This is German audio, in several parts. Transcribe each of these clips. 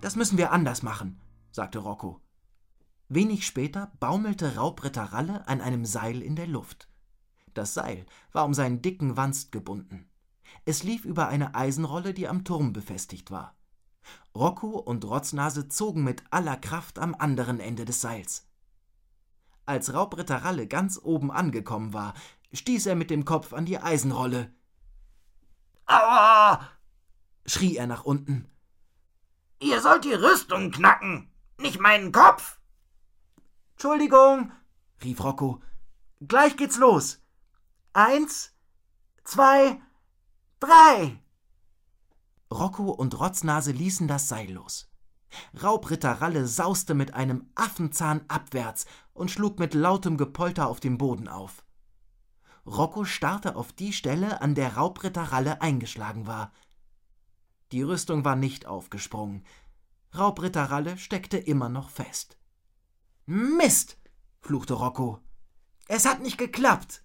Das müssen wir anders machen, sagte Rocco. Wenig später baumelte Raubritter Ralle an einem Seil in der Luft. Das Seil war um seinen dicken Wanst gebunden. Es lief über eine Eisenrolle, die am Turm befestigt war. Rocco und Rotznase zogen mit aller Kraft am anderen Ende des Seils. Als Raubritter Ralle ganz oben angekommen war, stieß er mit dem Kopf an die Eisenrolle. »Aua!« schrie er nach unten. »Ihr sollt die Rüstung knacken, nicht meinen Kopf!« »Entschuldigung«, rief Rocco. »Gleich geht's los. 1, 2, 3!« Rocco und Rotznase ließen das Seil los. Raubritter Ralle sauste mit einem Affenzahn abwärts und schlug mit lautem Gepolter auf dem Boden auf. Rocco starrte auf die Stelle, an der Raubritter Ralle eingeschlagen war. Die Rüstung war nicht aufgesprungen. Raubritter Ralle steckte immer noch fest. »Mist«, fluchte Rocco. »Es hat nicht geklappt.«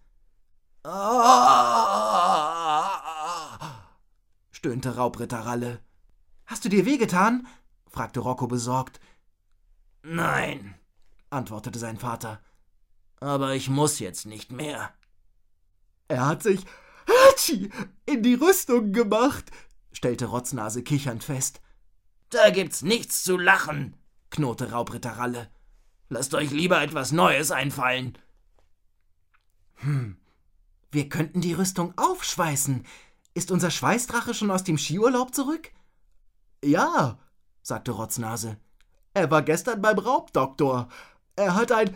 stöhnte Raubritter Ralle. »Hast du dir wehgetan?« fragte Rocco besorgt. »Nein«, antwortete sein Vater. »Aber ich muss jetzt nicht mehr.« »Er hat sich in die Rüstung gemacht«, stellte Rotznase kichernd fest. »Da gibt's nichts zu lachen«, knurrte Raubritter Ralle. »Lasst euch lieber etwas Neues einfallen.« Wir könnten die Rüstung aufschweißen. Ist unser Schweißdrache schon aus dem Skiurlaub zurück?« »Ja«, sagte Rotznase. »Er war gestern beim Raubdoktor. Er hat ein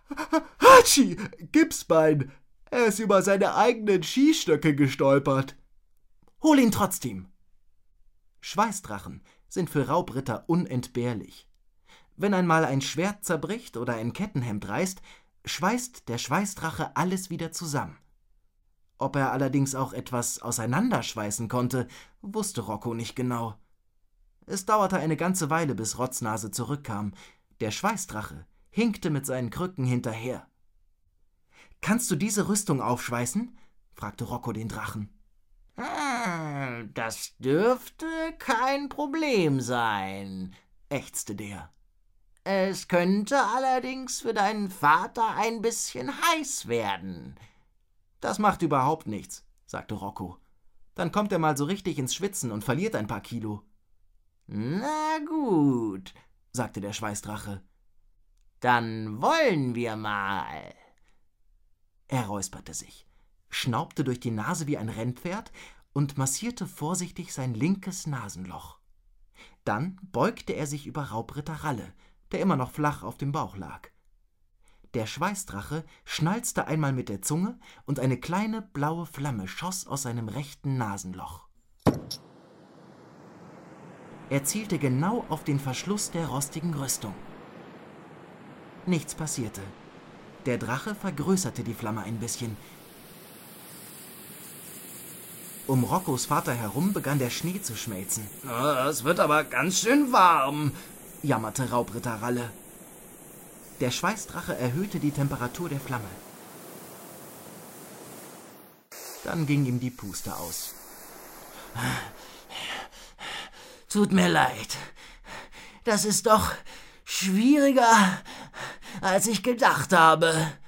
Gipsbein. Er ist über seine eigenen Skistöcke gestolpert.« »Hol ihn trotzdem!« Schweißdrachen sind für Raubritter unentbehrlich. Wenn einmal ein Schwert zerbricht oder ein Kettenhemd reißt, schweißt der Schweißdrache alles wieder zusammen. Ob er allerdings auch etwas auseinanderschweißen konnte, wusste Rocco nicht genau. Es dauerte eine ganze Weile, bis Rotznase zurückkam. Der Schweißdrache hinkte mit seinen Krücken hinterher. »Kannst du diese Rüstung aufschweißen?« fragte Rocco den Drachen. »Das dürfte kein Problem sein«, ächzte der. »Es könnte allerdings für deinen Vater ein bisschen heiß werden.« »Das macht überhaupt nichts«, sagte Rocco. »Dann kommt er mal so richtig ins Schwitzen und verliert ein paar Kilo.« »Na gut«, sagte der Schweißdrache. »Dann wollen wir mal.« Er räusperte sich, schnaubte durch die Nase wie ein Rennpferd und massierte vorsichtig sein linkes Nasenloch. Dann beugte er sich über Raubritter Ralle, der immer noch flach auf dem Bauch lag. Der Schweißdrache schnalzte einmal mit der Zunge und eine kleine blaue Flamme schoss aus seinem rechten Nasenloch. Er zielte genau auf den Verschluss der rostigen Rüstung. Nichts passierte. Der Drache vergrößerte die Flamme ein bisschen. Um Roccos Vater herum begann der Schnee zu schmelzen. »Es wird aber ganz schön warm«, jammerte Raubritter Ralle. Der Schweißdrache erhöhte die Temperatur der Flamme. Dann ging ihm die Puste aus. »Tut mir leid. Das ist doch schwieriger, als ich gedacht habe.«